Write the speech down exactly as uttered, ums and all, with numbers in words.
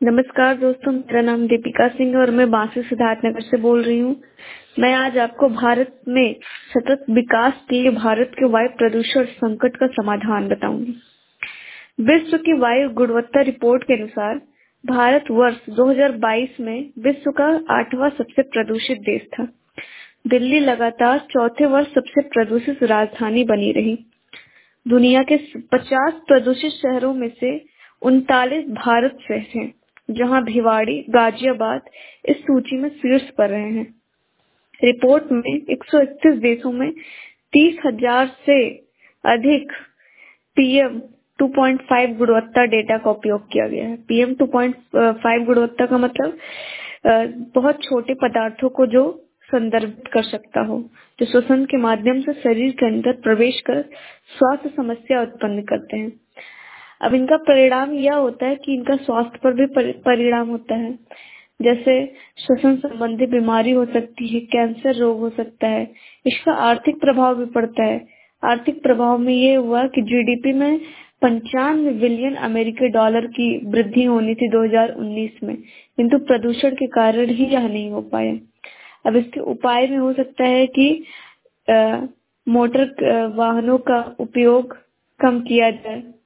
नमस्कार दोस्तों, मेरा नाम दीपिका सिंह है और मैं बांसुरी सिद्धार्थनगर से बोल रही हूँ। मैं आज आपको भारत में सतत विकास के लिए भारत के वायु प्रदूषण संकट का समाधान बताऊंगी। विश्व की वायु गुणवत्ता रिपोर्ट के अनुसार भारत वर्ष दो हज़ार बाईस में विश्व का आठवां सबसे प्रदूषित देश था। दिल्ली लगातार चौथे वर्ष सबसे प्रदूषित राजधानी बनी रही। दुनिया के पचास प्रदूषित शहरों में से उनतालीस भारत से हैं, जहां भिवाड़ी, गाजियाबाद इस सूची में शीर्ष पर रहे हैं। रिपोर्ट में एक सौ इकतीस देशों में तीस हजार से अधिक पीएम टू पॉइंट फाइव गुणवत्ता डेटा का उपयोग किया गया है। पीएम टू पॉइंट फाइव गुणवत्ता का मतलब बहुत छोटे पदार्थों को जो संदर्भित कर सकता हो, जो श्वसन के माध्यम से शरीर के अंदर प्रवेश कर स्वास्थ्य समस्या उत्पन्न करते हैं। अब इनका परिणाम यह होता है कि इनका स्वास्थ्य पर भी परिणाम होता है, जैसे श्वसन संबंधी बीमारी हो सकती है, कैंसर रोग हो सकता है। इसका आर्थिक प्रभाव भी पड़ता है। आर्थिक प्रभाव में ये हुआ कि जीडीपी में पंचानवे बिलियन अमेरिकी डॉलर की वृद्धि होनी थी दो हज़ार उन्नीस में, किंतु प्रदूषण के कारण ही यह नहीं हो पाया। अब इसके उपाय में हो सकता है कि आ, मोटर वाहनों का उपयोग कम किया जाए,